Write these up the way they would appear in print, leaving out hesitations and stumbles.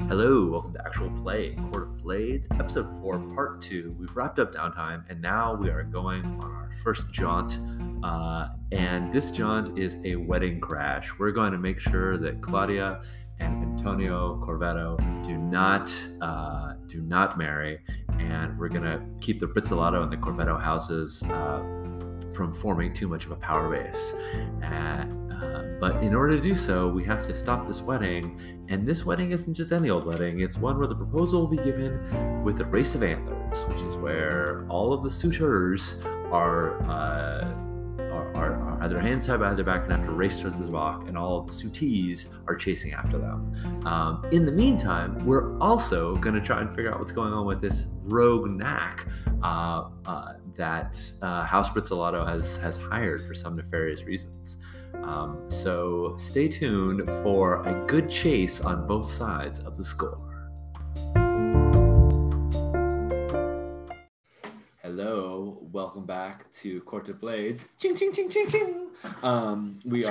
Hello, welcome to Actual Play, Court of Blades, Episode 4, Part 2. We've wrapped up downtime, and now we are going on our first jaunt. And this jaunt is a wedding crash. We're going to make sure that Claudia and Antonio Corvetto do not marry, and we're going to keep the Brizzolato and the Corvetto houses from forming too much of a power base. But in order to do so, we have to stop this wedding. And this wedding isn't just any old wedding. It's one where the proposal will be given with the race of antlers, which is where all of the suitors are their hands tied behind their back and have to race towards the rock, and all of the suitees are chasing after them. In the meantime, we're also going to try and figure out what's going on with this rogue knack that House Brizzolato has hired for some nefarious reasons. So stay tuned for a good chase on both sides of the score. Hello, welcome back to Court of Blades. Ching, ching, ching, ching, ching. We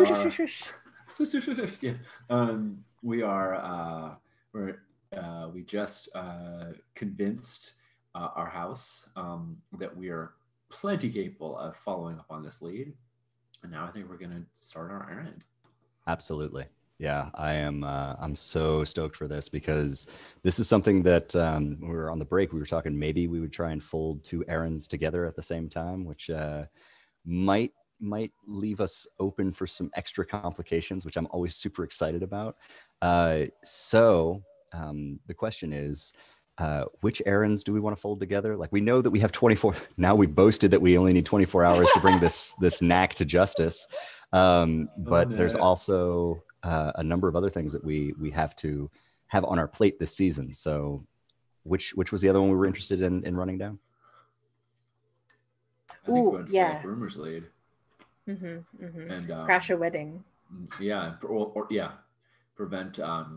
just convinced our house that we are plenty capable of following up on this lead. And now I think we're going to start our errand. Absolutely. Yeah, I'm so stoked for this because this is something that when we were on the break, we were talking maybe we would try and fold two errands together at the same time, which might leave us open for some extra complications, which I'm always super excited about. So the question is, which errands do we want to fold together? Like, we know that we have 24. Now we boasted that we only need 24 hours to bring this knack to justice. But there's also a number of other things that we have to have on our plate this season. So which was the other one we were interested in running down? I think we went to Rumor's lead. And crash a wedding. Yeah, or prevent the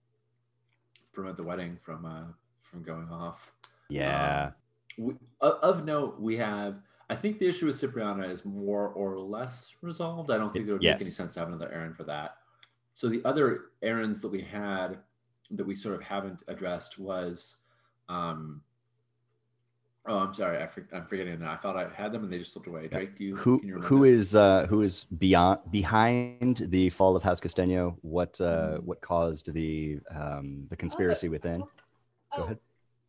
wedding from going off. Yeah. Of note, we have, I think the issue with Cipriana is more or less resolved. I don't think it would make any sense to have another errand for that. So the other errands that we had that we sort of haven't addressed was, I'm sorry, I'm forgetting now. I thought I had them and they just slipped away. Drake, who is behind the fall of House Castaño? What caused the conspiracy within? Go ahead.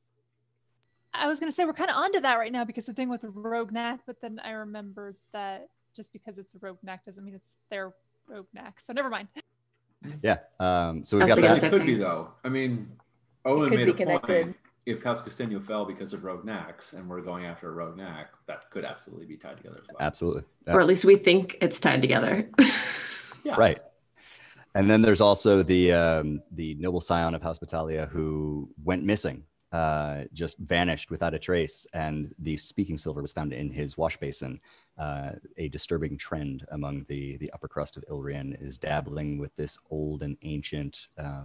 I was going to say we're kind of onto that right now because the thing with the rogue knack, but then I remembered that just because it's a rogue knack doesn't mean it's their rogue knack. So never mind. Yeah. So we got that. It could be though. I mean, Owen made a point. If House Castaño fell because of rogue knacks and we're going after a rogue knack, that could absolutely be tied together as well. Absolutely. Or at least we think it's tied together. Yeah. Right. And then there's also the noble scion of House Battalia who went missing, just vanished without a trace, and the speaking silver was found in his wash basin. A disturbing trend among the upper crust of Ilrian is dabbling with this old and ancient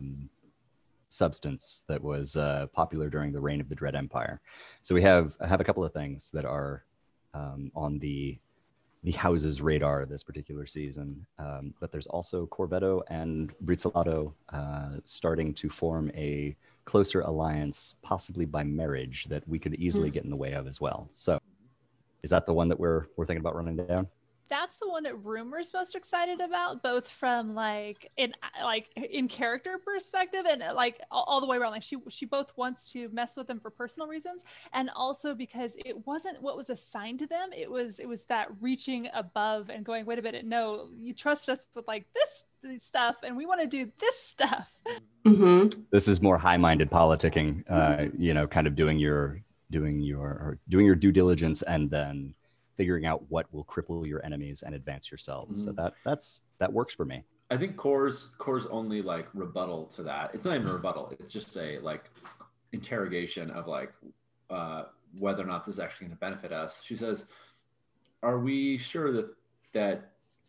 substance that was popular during the reign of the Dread Empire. So I have a couple of things that are on the house's radar this particular season, but there's also Corvetto and Brizzolato starting to form a closer alliance, possibly by marriage, that we could easily get in the way of as well. So is that the one that we're thinking about running down? That's the one that Rumor's most excited about, both from in character perspective and like all the way around. Like she both wants to mess with them for personal reasons, and also because it wasn't what was assigned to them. It was that reaching above and going, wait a minute, no, you trust us with like this stuff, and we want to do this stuff. Mm-hmm. This is more high-minded politicking. Kind of doing your due diligence and then figuring out what will cripple your enemies and advance yourselves. So that works for me. I think Core's only like rebuttal to that. It's not even a rebuttal. It's just a like interrogation of like whether or not this is actually going to benefit us. She says, "Are we sure that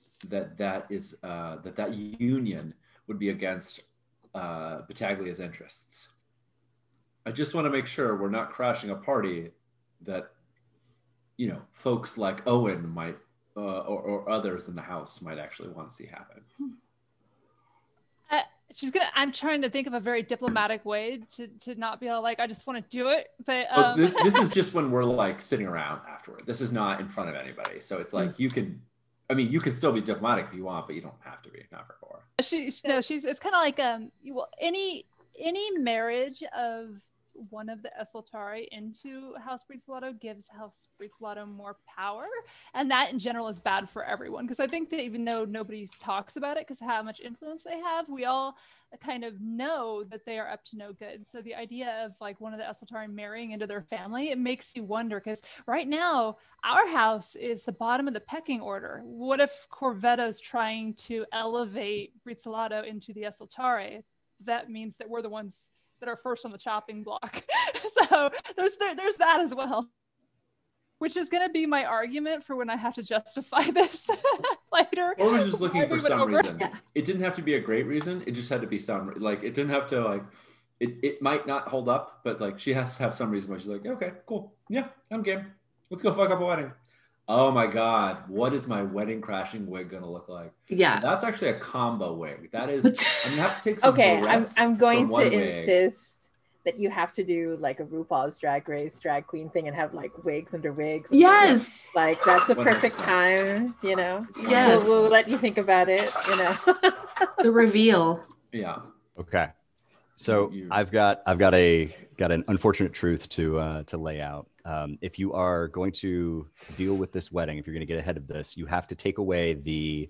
union would be against Battaglia's interests? I just want to make sure we're not crashing a party that, folks like Owen might or others in the house might actually want to see happen." I'm trying to think of a very diplomatic way to not be all like, I just want to do it. But this is just when we're like sitting around afterward. This is not in front of anybody. So it's like you can still be diplomatic if you want, but you don't have to be. Not for Cora. It's kind of like any marriage of one of the Esultari into House Breetzelato gives House Breetzelato more power, and that in general is bad for everyone, because I think that even though nobody talks about it because of how much influence they have, we all kind of know that they are up to no good. So the idea of like one of the Esultari marrying into their family, it makes you wonder, because right now our house is the bottom of the pecking order. What if Corvetto's trying to elevate Breetzelato into the Esultari? That means that we're the ones that are first on the chopping block. So there's that as well, which is going to be my argument for when I have to justify this later. Or was just looking for some reason. Yeah. It didn't have to be a great reason. It just had to be some, like, it didn't have to, like, it might not hold up, but like she has to have some reason why she's like, okay, cool. Yeah, I'm game. Let's go fuck up a wedding. Oh my God, what is my wedding crashing wig gonna look like? Yeah. That's actually a combo wig. That is, I'm gonna have to take some okay, I'm going to insist that you have to do like a RuPaul's Drag Race drag queen thing and have like wigs under wigs. Yes. Like that's the perfect 100%. Time, you know? Yes. We'll let you think about it, you know? The reveal. Yeah. Okay. So I've got an unfortunate truth to lay out. If you are going to deal with this wedding, if you're going to get ahead of this, you have to take away the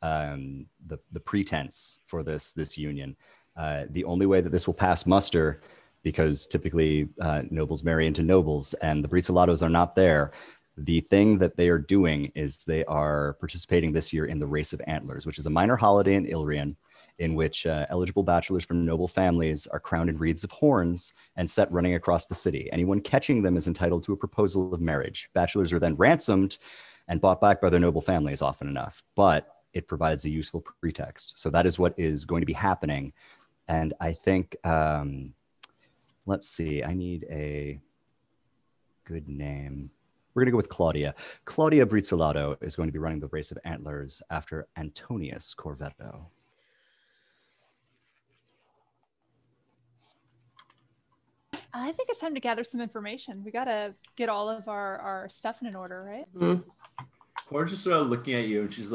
pretense for this union. The only way that this will pass muster, because typically nobles marry into nobles, and the Breetzelatos are not there. The thing that they are doing is they are participating this year in the Race of Antlers, which is a minor holiday in Ilrian, in which eligible bachelors from noble families are crowned in wreaths of horns and set running across the city. Anyone catching them is entitled to a proposal of marriage. Bachelors are then ransomed and bought back by their noble families often enough, but it provides a useful pretext. So that is what is going to be happening. And I think, let's see, I need a good name. We're going to go with Claudia. Claudia Breetzelato is going to be running the Race of Antlers after Antonius Corvetto. I think it's time to gather some information. We got to get all of our stuff in order, right? Mm-hmm. Cora's just sort of looking at you, and she's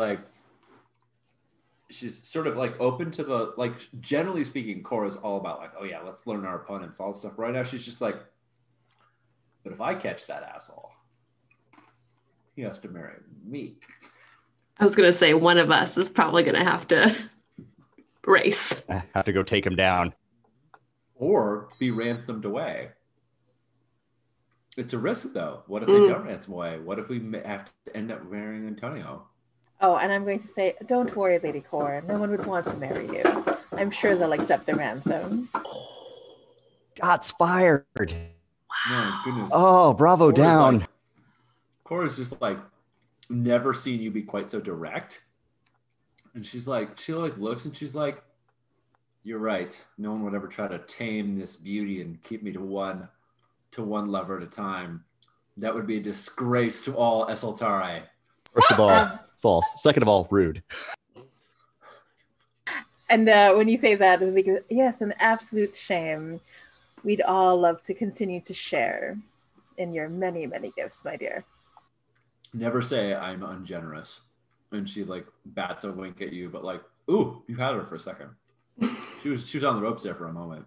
sort of like open to the, like, generally speaking, Cora's all about like, oh yeah, let's learn our opponents, all this stuff. Right now she's just like, but if I catch that asshole, he has to marry me. I was going to say one of us is probably going to have to race. I have to go take him down. Or be ransomed away. It's a risk, though. What if they don't ransom away? What if we have to end up marrying Antonio? Oh, and I'm going to say, don't worry, Lady Cora. No one would want to marry you. I'm sure they'll accept the ransom. Shots fired. Wow. My goodness. Oh, bravo, down. Cora's just like, never seen you be quite so direct. And she looks and she's like, you're right. No one would ever try to tame this beauty and keep me to one lover at a time. That would be a disgrace to all Esultari. First of all, false. Second of all, rude. And when you say that, we go, yes, an absolute shame. We'd all love to continue to share in your many, many gifts, my dear. Never say I'm ungenerous. And she like bats a wink at you, but like, ooh, you had her for a second. She was on the ropes there for a moment.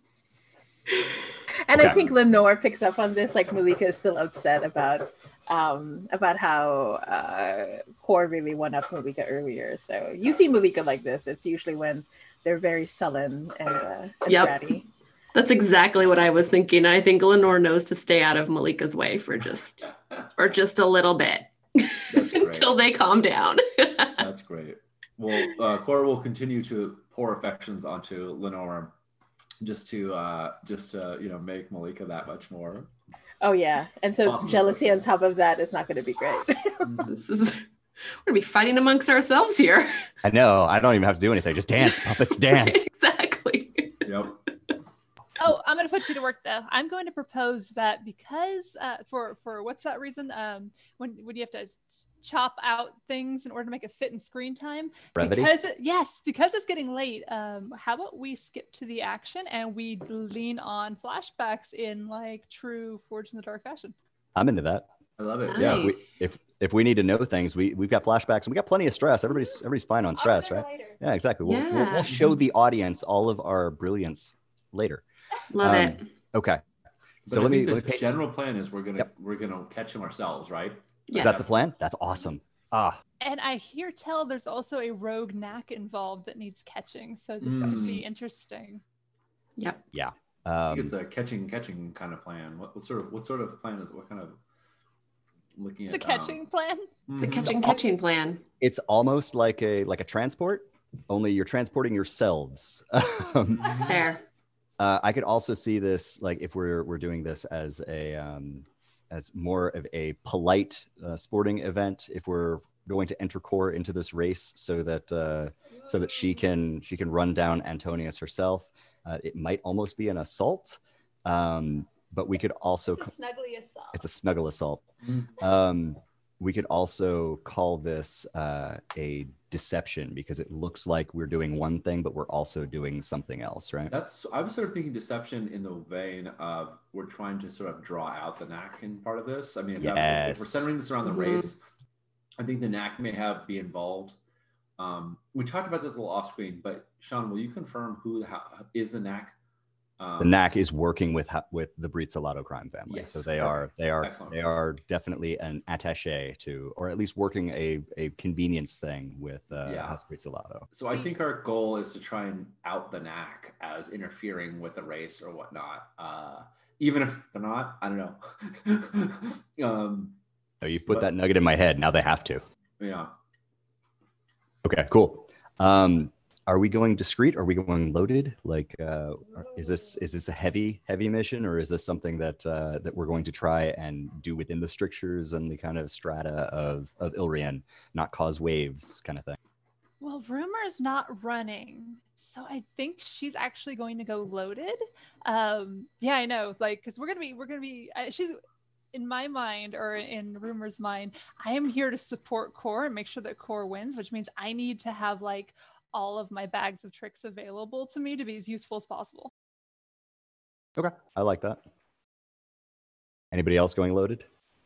And okay. I think Lenore picks up on this. Like Malika is still upset about how Cor really won up Malika earlier. So you see Malika like this. It's usually when they're very sullen and bratty. That's exactly what I was thinking. I think Lenore knows to stay out of Malika's way for just a little bit until they calm down. That's great. Well, Cora will continue to pour affections onto Lenore, just to make Malika that much more. Oh yeah, and so awesome. Jealousy on top of that is not going to be great. We're going to be fighting amongst ourselves here. I know. I don't even have to do anything. Just dance, puppets, dance. Exactly. Yep. Oh, I'm going to put you to work though. I'm going to propose that because for what's that reason? When you have to chop out things in order to make it fit in screen time. Brevity? Because it's getting late. How about we skip to the action and we lean on flashbacks in like true Forged in the Dark fashion. I'm into that. I love it. Nice. Yeah, if we need to know things, we've got flashbacks and we got plenty of stress. Everybody's fine on stress, right? Yeah, exactly. We'll show the audience all of our brilliance later. Love it. Okay. But So I let me think the general plan is we're gonna catch him ourselves, right? Is that the plan? That's awesome. And I hear tell there's also a rogue knack involved that needs catching, so this would be interesting. Yep. Yeah. I think it's a catching kind of plan. What sort of plan is it? What kind of looking It's at a catching plan. It's a catching plan. It's almost like a transport, only you're transporting yourselves. Fair. I could also see this like if we're doing this as as more of a polite sporting event. If we're going to enter Core into this race so that she can run down Antonius herself. It might almost be an assault, but we could also It's a snuggly assault. it's a snuggle assault. We could also call this a deception because it looks like we're doing one thing, but we're also doing something else, right? I was sort of thinking deception in the vein of we're trying to sort of draw out the knack in part of this. I mean, if we're centering this around the race, I think the knack may be involved. We talked about this a little off screen, but Sean, will you confirm who is the knack? The knack is working with the Brizzolato crime family. Yes, So they Excellent. are definitely an attaché to, or at least working a convenience thing with House Brizzolato. So I think our goal is to try and out the knack as interfering with the race or whatnot. Even if they're not, I don't know. No, you've put that nugget in my head. Now they have to. Yeah. Okay, cool. Are we going discreet? Are we going loaded? Like, is this a heavy mission, or is this something that we're going to try and do within the strictures and the kind of strata of Ilrian, not cause waves, kind of thing? Well, Rumor's not running, so I think she's actually going to go loaded. Yeah, I know, like, because we're gonna be. She's in my mind, or in Rumor's mind, I am here to support Core and make sure that Core wins, which means I need to have like all of my bags of tricks available to me to be as useful as possible. Okay, I like that. Anybody else going loaded?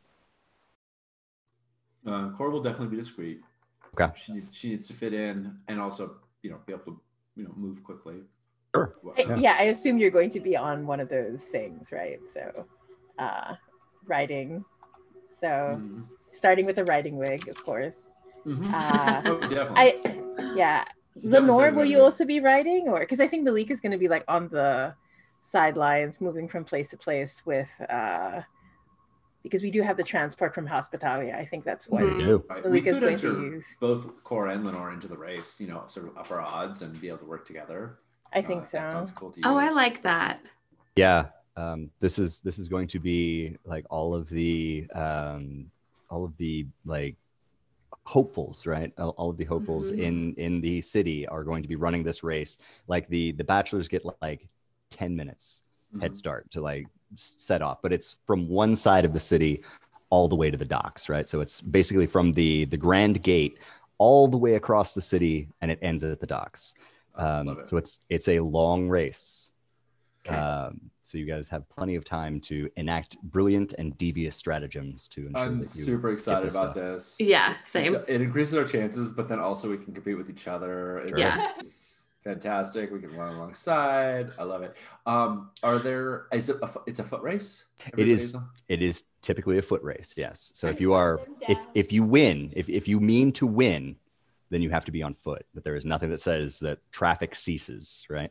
Core will definitely be discreet. Okay. She needs to fit in and also, be able to, move quickly. Sure. Yeah, I assume you're going to be on one of those things, right? So, riding. So, starting with a riding wig, of course. Oh, definitely. Lenore, will you also be riding, or because I think Malik is going to be like on the sidelines, moving from place to place with, because we do have the transport from Hospitalia. I think that's what Malik is going to use. Both Core and Lenore into the race, sort of up our odds and be able to work together. I think so. That sounds cool to you. Oh, I like that. Yeah. This is going to be like all of the like hopefuls, right? All of the hopefuls in the city are going to be running this race. Like the bachelors get like 10 minutes head start to like set off, but it's from one side of the city all the way to the docks, right? So it's basically from the grand gate all the way across the city, and it ends at the docks. So it's a long race. Okay. So you guys have plenty of time to enact brilliant and devious stratagems to ensure I'm that you super excited this about up. this. Yeah, same. It increases our chances, but then also we can compete with each other. It's fantastic. We can run alongside. I love it. It's a foot race? It is typically a foot race, yes. So if you win, if you mean to win, then you have to be on foot. But there is nothing that says that traffic ceases, right?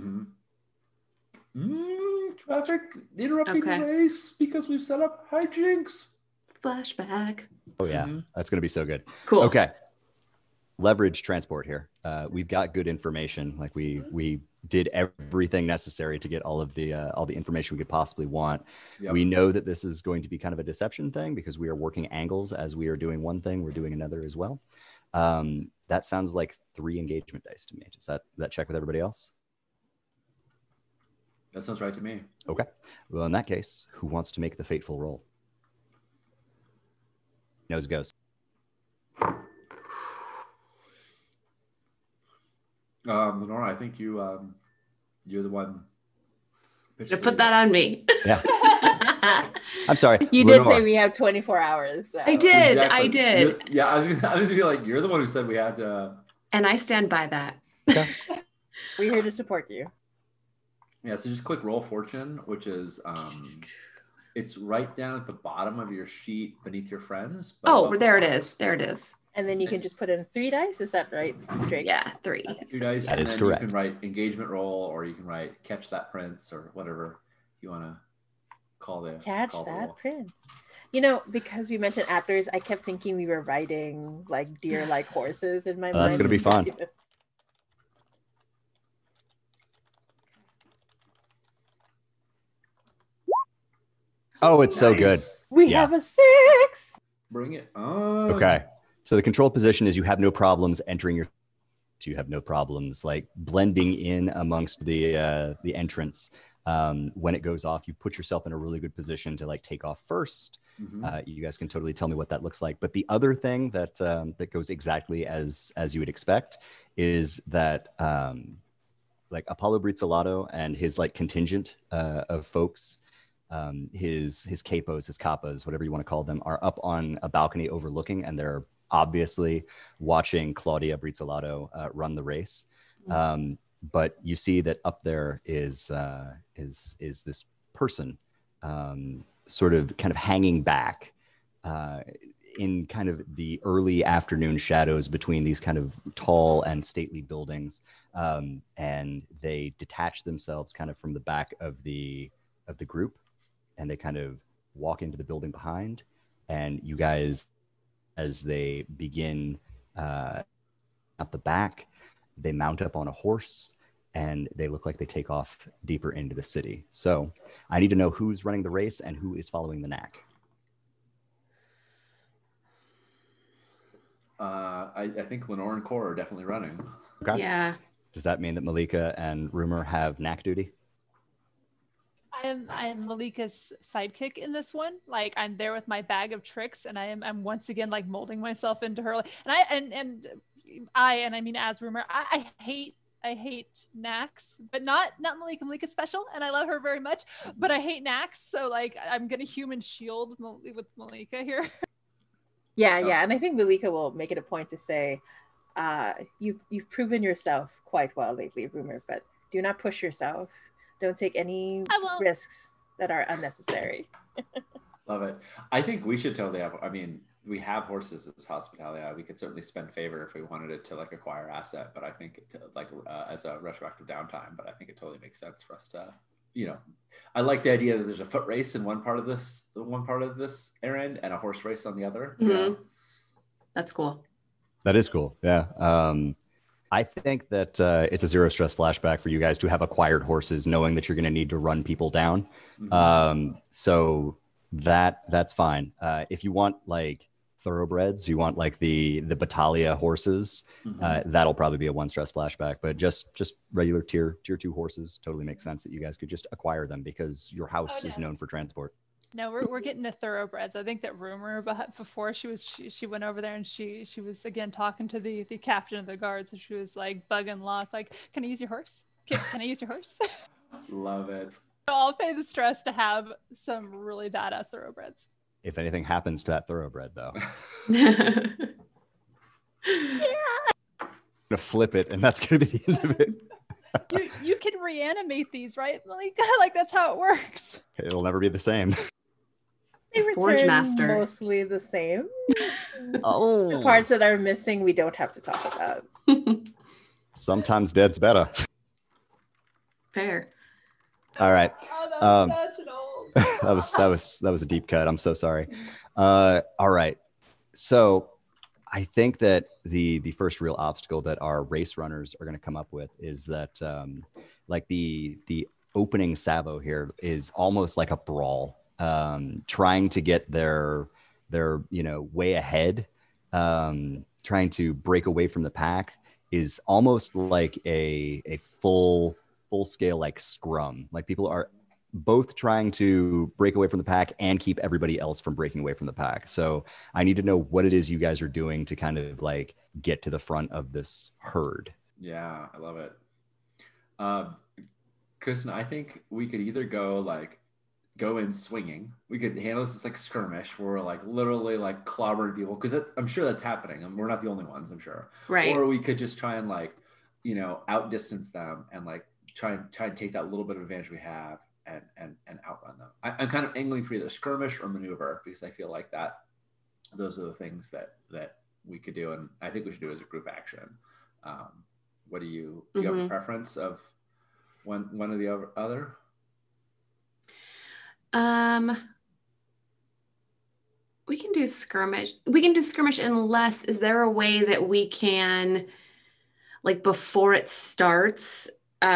Traffic interrupting the race because we've set up hijinks. Flashback. Oh yeah, that's going to be so good. Cool. Okay, leverage transport here. We've got good information. Like we did everything necessary to get all the information we could possibly want. Yep. We know that this is going to be kind of a deception thing because we are working angles. As we are doing one thing, we're doing another as well. That sounds like 3 engagement dice to me. Does that check with everybody else? That sounds right to me. Okay. Well, in that case, who wants to make the fateful roll? Nose goes. Lenora, I think you're the one. To put that on me. Yeah. I'm sorry. You Lenore. did say we have 24 hours. So. I did. Exactly. I did. I was gonna be like, you're the one who said we had to. And I stand by that. Okay. We're here to support you. Yeah, so just click Roll Fortune, which is it's right down at the bottom of your sheet beneath your friends. Oh, there it is. There it is. And then you can just put in 3 dice. Is that right, Drake? Yeah, 3. 3 dice. That and is then correct. You can write engagement roll, or you can write catch that prince, or whatever you want to call the Catch call the that roll. prince. You know, because we mentioned Aptors, I kept thinking we were riding like deer like horses in my mind. That's gonna be fun. Oh, it's so good. We Yeah. have a 6. Bring it on. Okay. So the control position is you have no problems entering your. You have no problems like blending in amongst the entrance. When it goes off, you put yourself in a really good position to like take off first. Mhm. You guys can totally tell me what that looks like. But the other thing that that goes exactly as you would expect is that like Apollo Brizzolato and his like contingent of folks, his capos, his kappas, whatever you want to call them, are up on a balcony overlooking, and they're obviously watching Claudia Brizzolato run the race. But you see that up there is this person sort of kind of hanging back in kind of the early afternoon shadows between these kind of tall and stately buildings. And they detach themselves kind of from the back of the group, and they kind of walk into the building behind. And you guys, as they begin at the back, they mount up on a horse, and they look like they take off deeper into the city. So I need to know who's running the race and who is following the knack. I think Lenore and Cora are definitely running. Okay. Yeah. Does that mean that Malika and Rumor have knack duty? I am Malika's sidekick in this one. Like I'm there with my bag of tricks, and I'm once again like molding myself into her. And I mean as Rumor, I hate knacks, but not Malika. Malika's special, and I love her very much. But I hate knacks, so like I'm gonna human shield with Malika here. Yeah, and I think Malika will make it a point to say, you've proven yourself quite well lately, Rumor, but do not push yourself. Don't take any risks that are unnecessary. Love it. I think we should totally have, I mean, we have horses as hospitality. We could certainly spend favor if we wanted it to like acquire asset, but I think it to, like as a retroactive downtime, but I think it totally makes sense for us to, you know, I like the idea that there's a foot race in one part of this errand and a horse race on the other. Mm-hmm. Yeah. That's cool. That is cool. Yeah. I think that it's a zero stress flashback for you guys to have acquired horses, knowing that you're going to need to run people down. Mm-hmm. So that's fine. If you want like thoroughbreds, you want like the Battaglia horses, that'll probably be a 1 stress flashback. But just regular tier 2 horses totally makes sense that you guys could just acquire them because your house is known for transport. No, we're getting to thoroughbreds. I think that Rumor before she went over there and she was again talking to the captain of the guards, and she was like bugging Locke, like, "Can I use your horse? Can I use your horse?" Love it. So I'll pay the stress to have some really badass thoroughbreds. If anything happens to that thoroughbred, though, Yeah. I'm gonna flip it, and that's gonna be the end of it. You can reanimate these, right, Malika? Like that's how it works. It'll never be the same. They Forge return master. mostly the same. Oh, The parts that are missing, we don't have to talk about. sometimes dead's better. Fair. All right. Oh, that was such an old. that was a deep cut. I'm so sorry. All right. So I think that the first real obstacle that our race runners are going to come up with is that like the opening salvo here is almost like a brawl, trying to get their way ahead, trying to break away from the pack is almost like a full full scale like scrum. Like people are both trying to break away from the pack and keep everybody else from breaking away from the pack. So I need to know what it is you guys are doing to kind of like get to the front of this herd. Yeah, I love it. Kristen, I think we could either go in swinging. We could handle this as like skirmish where we're like literally like clobbering people, because I'm sure that's happening and we're not the only ones, I'm sure. Right. Or we could just try and like, you know, outdistance them and like try and take that little bit of advantage we have and outrun them. I'm kind of angling for either skirmish or maneuver, because I feel like those are the things that we could do, and I think we should do as a group action. What do you have a preference of one or the other? We can do skirmish. Unless, is there a way that we can, like before it starts,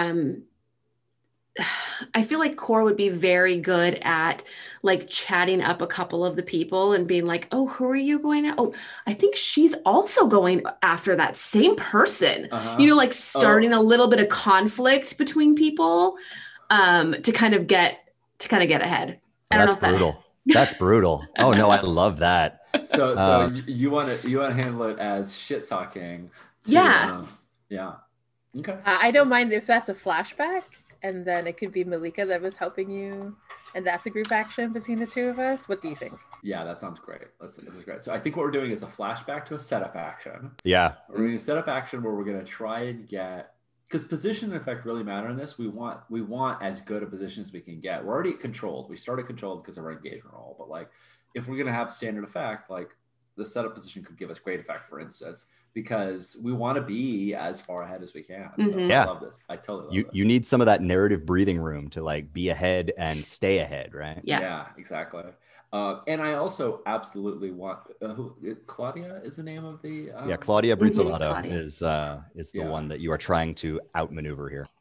I feel like Core would be very good at like chatting up a couple of the people and being like, oh, who are you going to? Oh, I think she's also going after that same person, you know, like starting a little bit of conflict between people, to kind of get ahead. That's brutal. That's brutal. Oh no, I love that. So you want to handle it as shit talking. Yeah. Yeah. Okay. I don't mind if that's a flashback, and then it could be Malika that was helping you, and that's a group action between the two of us. What do you think? Yeah, that sounds great. This is great. So I think what we're doing is a flashback to a setup action. Yeah. We're doing a setup action where we're going to try and get, because position and effect really matter in this. We want as good a position as we can get. We're already controlled. We started controlled because of our engagement roll, but like if we're going to have standard effect, like the setup position could give us great effect, for instance, because we want to be as far ahead as we can. So yeah. I love this. I totally love this. You need some of that narrative breathing room to like be ahead and stay ahead, right? Yeah, exactly. And I also absolutely want Claudia is the name of the Claudia Brizzolato is the one that you are trying to outmaneuver here.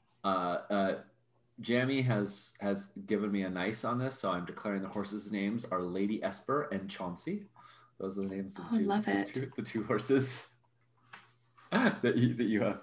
Jamie has given me a nice on this, so I'm declaring the horses' names are Lady Esper and Chauncey. Those are the names of the two horses that you have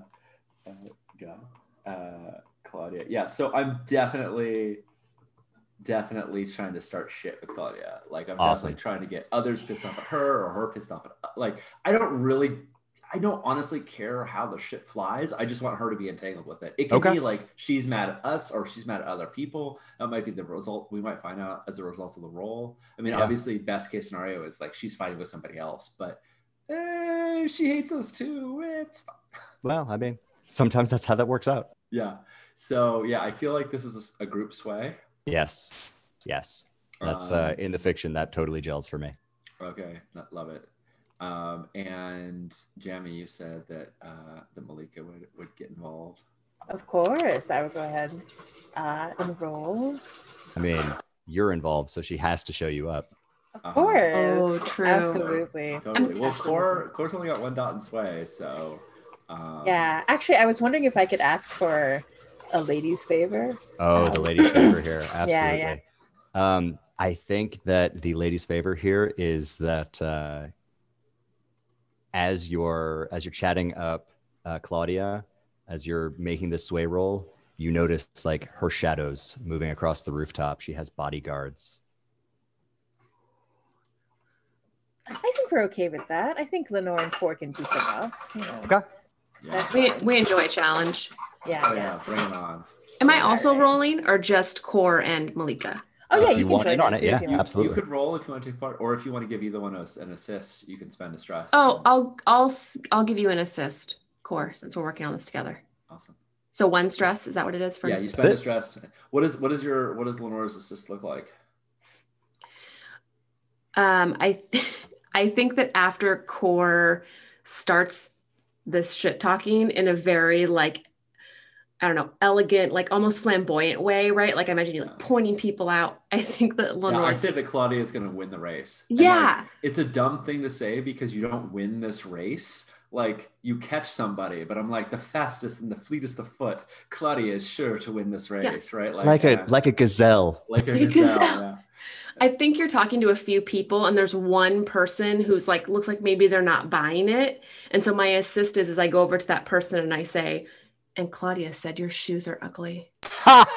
got. Claudia. Yeah, so I'm definitely trying to start shit with Claudia. Like I'm definitely trying to get others pissed off at her or her pissed off at, like, I don't honestly care how the shit flies. I just want her to be entangled with it. It could be like she's mad at us or she's mad at other people. That might be the result. We might find out as a result of the roll. I mean, obviously best case scenario is like she's fighting with somebody else, but she hates us too. It's fine. Well, I mean, sometimes that's how that works out. Yeah. So yeah, I feel like this is a group sway. Yes. That's in the fiction that totally gels for me. Okay, love it. And Jamie, you said that Malika would get involved. Of course, I would go ahead and roll. I mean, you're involved, so she has to show you up. Of course. Oh, true. Absolutely. Totally. Well, Core's only got one dot in sway, so. Yeah, actually, I was wondering if I could ask for a lady's favor. Oh, the lady's favor here. Absolutely. Yeah. I think that the lady's favor here is that as you're chatting up Claudia, as you're making the sway roll, you notice like her shadows moving across the rooftop. She has bodyguards. I think we're okay with that. I think Lenore and Core can beat them up. You know. Okay. Yeah. We enjoy a challenge. Yeah. Bring it on. Am I also rolling or just Core and Malika? Oh yeah, you can want join in on it. too, Yeah, if you want. absolutely. You could roll if you want to take part, or if you want to give either one an assist, you can spend a stress. Oh, I'll give you an assist, Core, since we're working on this together. Awesome. So one stress, is that what it is for? Yeah, you spend a stress. What does Lenore's assist look like? I think that after Core starts this shit talking in a very like, I don't know, elegant, like almost flamboyant way, right? Like I imagine you like pointing people out. I think that Lenore. I say that Claudia is going to win the race. Yeah. Like, it's a dumb thing to say because you don't win this race. Like you catch somebody, but I'm like the fastest and the fleetest of foot. Claudia is sure to win this race, right? Like a gazelle. Like a gazelle. Yeah. I think you're talking to a few people and there's one person who's like, looks like maybe they're not buying it. And so my assist is I go over to that person and I say, And Claudia said your shoes are ugly. Ha!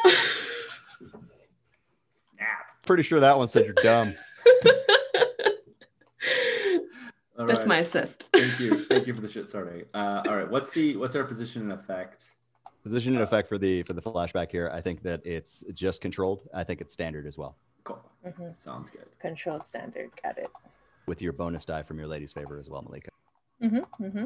Snap. Pretty sure that one said you're dumb. All That's right. my assist. Thank you for the shit starting. All right, what's our position and effect? Position and effect for the flashback here. I think that it's just controlled. I think it's standard as well, Cool. Mm-hmm. Sounds good. Controlled standard. Got it. with your bonus die from your lady's favor as well, Malika. Mm-hmm. Mm-hmm.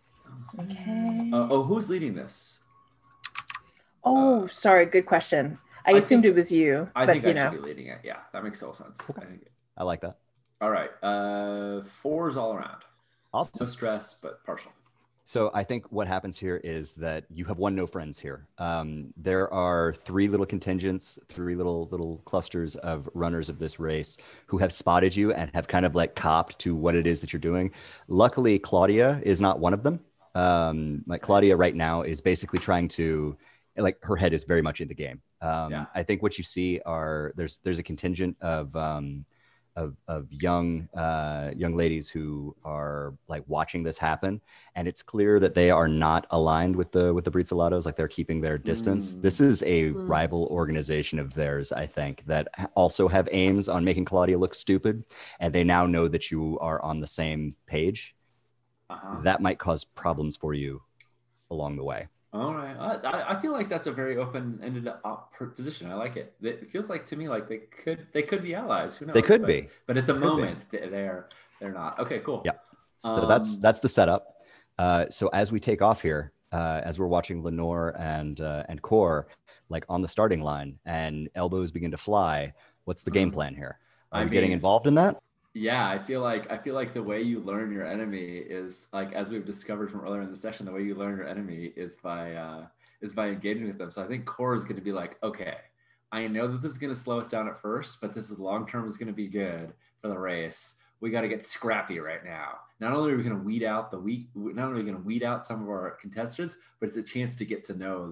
Okay. Who's leading this? Sorry. Good question. I assumed it was you, I but think you I know. should be leading it. Yeah, that makes total sense. I think. I like that. All right. 4s all around. Awesome. No stress, but partial. So I think what happens here is that you have no friends here. There are 3 little contingents, 3 little clusters of runners of this race who have spotted you and have kind of like copped to what it is that you're doing. Luckily, Claudia is not one of them. Claudia right now is basically trying to, like, her head is very much in the game. I think what you see are there's a contingent of young ladies who are like watching this happen, and it's clear that they are not aligned with the Brizzolatos. Like, they're keeping their distance. This is a rival organization of theirs, I think, that also have aims on making Claudia look stupid, and they now know that you are on the same page. That might cause problems for you along the way. All right. I feel like that's a very open-ended position. I like it. It feels like to me like they could be allies. Who knows? They could be. But at the moment, they're not. Okay, cool. Yeah. So that's the setup. So as we take off here, as we're watching Lenore and Core like on the starting line, and elbows begin to fly, what's the game plan here? Are you getting involved in that? Yeah, I feel like the way you learn your enemy is, like, as we've discovered from earlier in the session, the way you learn your enemy is by engaging with them. So I think Core is going to be like, okay, I know that this is going to slow us down at first, but this is long term is going to be good for the race. We got to get scrappy right now. Not only are we going to weed out some of our contestants, but it's a chance to get to know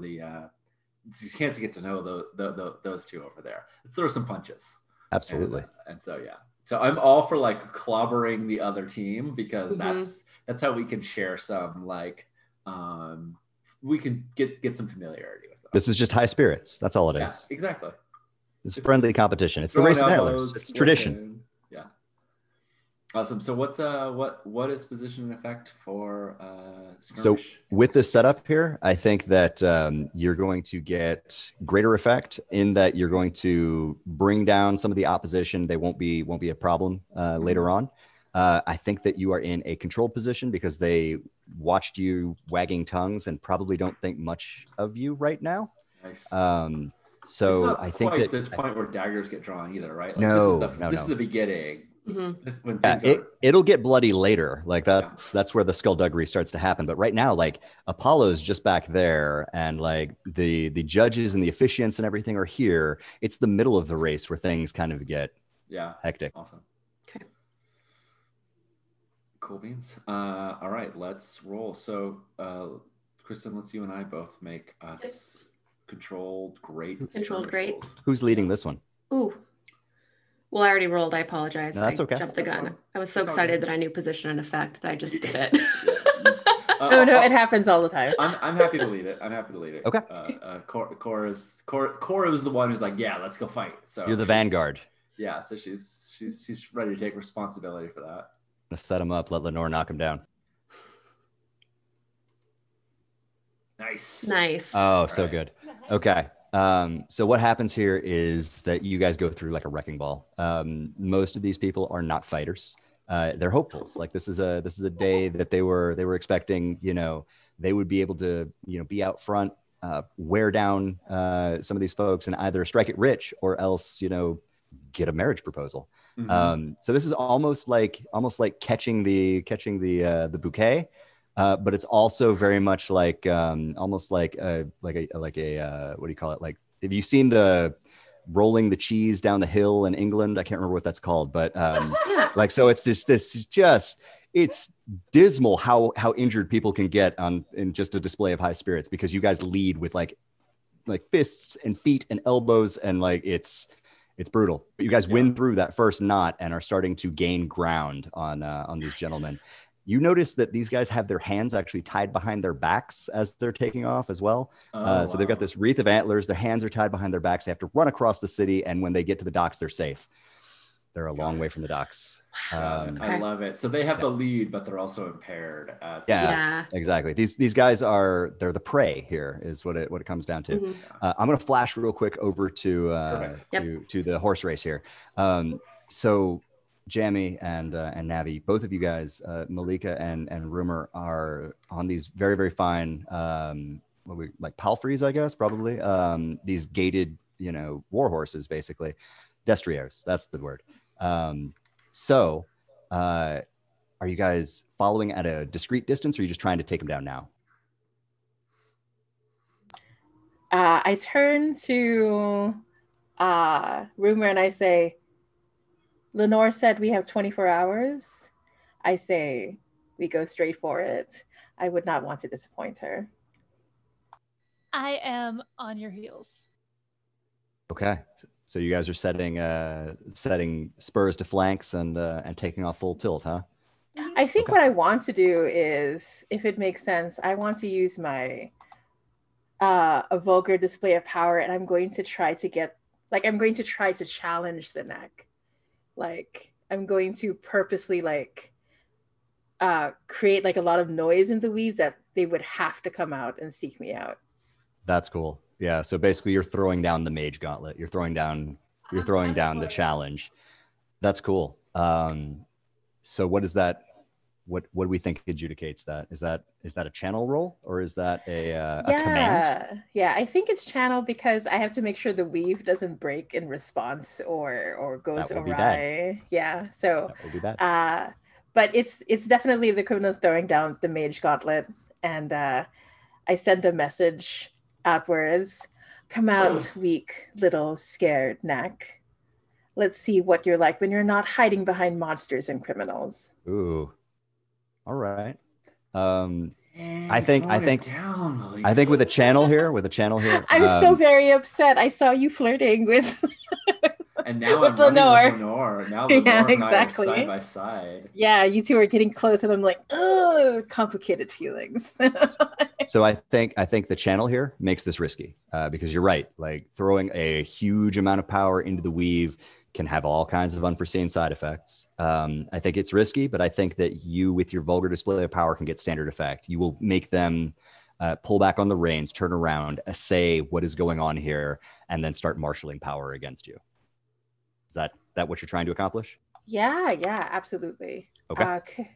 those 2 over there. Let's throw some punches. Absolutely. And so yeah. So I'm all for like clobbering the other team, because that's how we can share some, like, we can get some familiarity with them. This is just high spirits. That's all it is. Yeah, exactly. It's friendly competition. It's the race of antlers. It's tradition. Yeah. Awesome. So what is position and effect for skirmish? So with this setup here, I think that you're going to get greater effect in that you're going to bring down some of the opposition. They won't be a problem later on. I think that you are in a controlled position because they watched you wagging tongues and probably don't think much of you right now. Nice. So I think that the point where daggers get drawn either, right? Like, no, this is the beginning. It'll get bloody later. Like that's where the skullduggery starts to happen. But right now, like, Apollo's just back there, and like the judges and the officiants and everything are here. It's the middle of the race where things kind of get hectic. Awesome. Okay. Cool beans. All right, let's roll. So, Kristen, let's you and I both make us controlled great. Controlled great. Who's leading this one? Ooh. Well, I already rolled. I apologize. No, that's okay. I jumped the gun. I was so excited that I knew position and effect that I just did it. No, it happens all the time. I'm happy to lead it. Okay. Core is the one who's like, yeah, let's go fight. So You're the vanguard. Yeah, so she's ready to take responsibility for that. I'm gonna set him up. Let Lenore knock him down. Nice. Oh, so good. Okay. So what happens here is that you guys go through like a wrecking ball. Most of these people are not fighters. They're hopefuls. Like, this is a day that they were expecting, they would be able to, be out front, wear down some of these folks and either strike it rich or else, get a marriage proposal. So this is almost like catching the bouquet. But it's also very much like almost like a what do you call it? Like, have you seen the rolling the cheese down the hill in England? I can't remember what that's called, but like, so it's it's dismal how injured people can get in just a display of high spirits, because you guys lead with like fists and feet and elbows, and like it's brutal. But you guys win through that first knot and are starting to gain ground on these gentlemen. You notice that these guys have their hands actually tied behind their backs as they're taking off as well. So they've got this wreath of antlers. Their hands are tied behind their backs. They have to run across the city. And when they get to the docks, they're safe. They're a long way from the docks. I love it. So they have the lead, but they're also impaired. Exactly. These guys they're the prey here is what it comes down to. Mm-hmm. I'm going to flash real quick over to the horse race here. So Jamie and Navi, both of you guys, Malika and Rumor, are on these very, very fine, like palfreys, I guess, probably. These gated, war horses, basically. Destriers, that's the word. So are you guys following at a discrete distance, or are you just trying to take them down now? I turn to Rumor and I say, Lenore said we have 24 hours. I say we go straight for it. I would not want to disappoint her. I am on your heels. Okay. So you guys are setting spurs to flanks and taking off full tilt, huh? I think what I want to do is, if it makes sense, I want to use my a vulgar display of power, and I'm going to try to challenge the neck. Like, I'm going to purposely create like a lot of noise in the weave that they would have to come out and seek me out. That's cool. Yeah. So basically you're throwing down the mage gauntlet. You're throwing down the challenge. That's cool. So what is that? What do we think adjudicates that? Is that a channel roll, or is that a command? Yeah, I think it's channel, because I have to make sure the weave doesn't break in response or goes awry. Yeah, so that would be bad. But it's definitely the equivalent of throwing down the mage gauntlet, and I send a message outwards. Come out, weak little scared neck. Let's see what you're like when you're not hiding behind monsters and criminals. Ooh. All right. I think with a channel here, I'm still very upset. I saw you flirting with and now with I'm Lenore. Lenore. Now Lenore and I are side by side. Yeah, you two are getting close, and I'm like, ugh, complicated feelings. So I think the channel here makes this risky, because you're right. Like, throwing a huge amount of power into the weave can have all kinds of unforeseen side effects. I think it's risky, but I think that you, with your vulgar display of power, can get standard effect. You will make them pull back on the reins, turn around, say what is going on here, and then start marshaling power against you. Is that what you're trying to accomplish? Yeah, absolutely. Okay.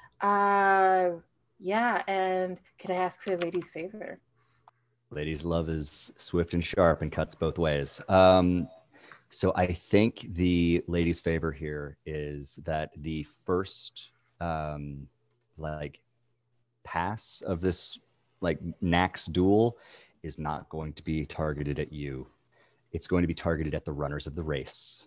Yeah, and could I ask for a lady's favor? Ladies' love is swift and sharp and cuts both ways. So I think the lady's favor here is that the first pass of this Nax duel is not going to be targeted at you. It's going to be targeted at the runners of the race.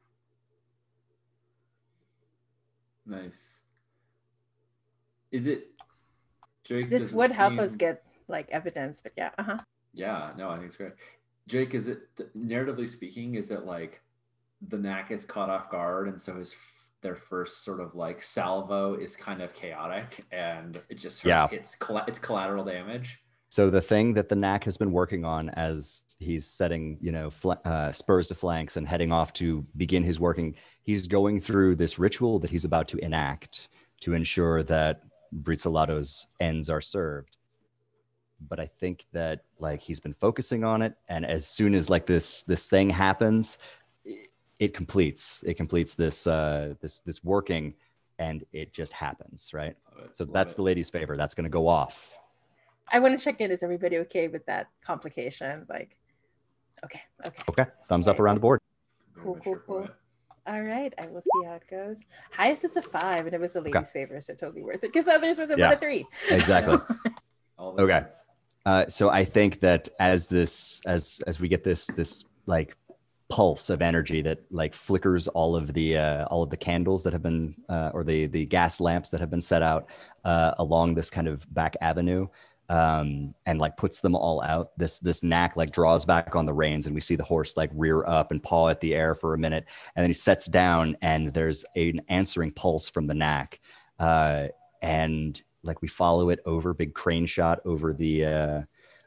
Nice. Is it, Jake? This would help us get evidence, but yeah. Yeah, no, I think it's great. Jake, is it, narratively speaking, is it like the Knack is caught off guard, and so their first sort of salvo is kind of chaotic, and it just it's collateral damage? So the thing that the Knack has been working on as he's setting, spurs to flanks and heading off to begin his working, he's going through this ritual that he's about to enact to ensure that Brizzolato's ends are served. But I think that he's been focusing on it, and as soon as this thing happens, it completes this working, and it just happens, right? So that's the lady's favor. That's going to go off. I want to check in. Is everybody okay with that complication? Okay. Thumbs up around the board. Cool. All right, I will see how it goes. Highest is a 5, and it was the lady's favor, so totally worth it, because others was about a 3. Exactly. Okay. Points. So I think that as we get this pulse of energy that flickers all of the candles that have been or the gas lamps that have been set out along this kind of back avenue, and puts them all out, this Knack draws back on the reins, and we see the horse rear up and paw at the air for a minute, and then he sets down, and there's an answering pulse from the Knack. and like we follow it over, big crane shot over the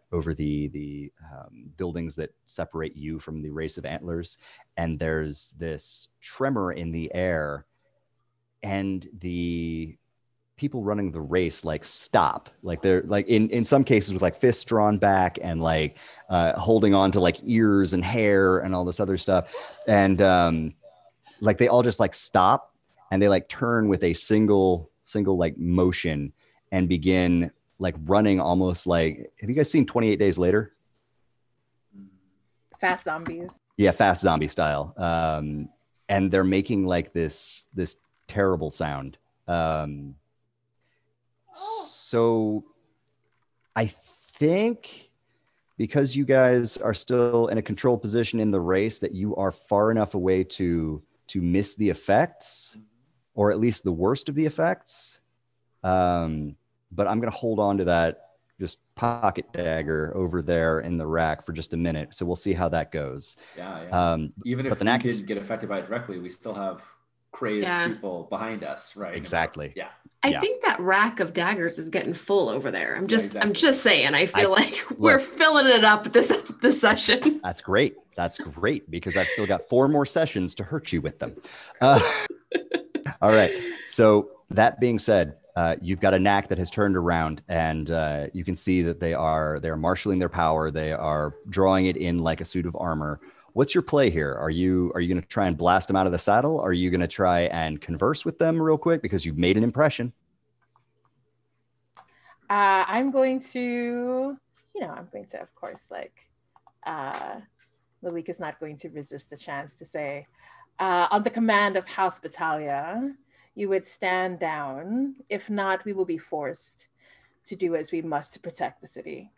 buildings that separate you from the race of antlers, and there's this tremor in the air, and the people running the race like stop, like they're like in some cases with like fists drawn back and like holding on to like ears and hair and all this other stuff, and like they all just like stop and they like turn with a single like motion and begin like running, almost like, have you guys seen 28 Days Later? Fast zombies. Yeah, fast zombie style. And they're making like this terrible sound. So I think because you guys are still in a controlled position in the race, that you are far enough away to miss the effects, or at least the worst of the effects. But I'm going to hold on to that just pocket dagger over there in the rack for just a minute. So we'll see how that goes. Yeah. Even if the we didn't get affected by it directly, we still have crazed people behind us, right? Exactly. Yeah. I think that rack of daggers is getting full over there. I'm just saying, I feel like we're filling it up this session. That's great. That's great, because I've still got 4 more sessions to hurt you with them. All right. So that being said, you've got a knack that has turned around, and you can see that they are marshaling their power. They are drawing it in like a suit of armor. What's your play here? Are you going to try and blast them out of the saddle? Are you going to try and converse with them real quick because you've made an impression? I'm going to, of course, like, Malika's not going to resist the chance to say, on the command of House Battalia, you would stand down. If not, we will be forced to do as we must to protect the city.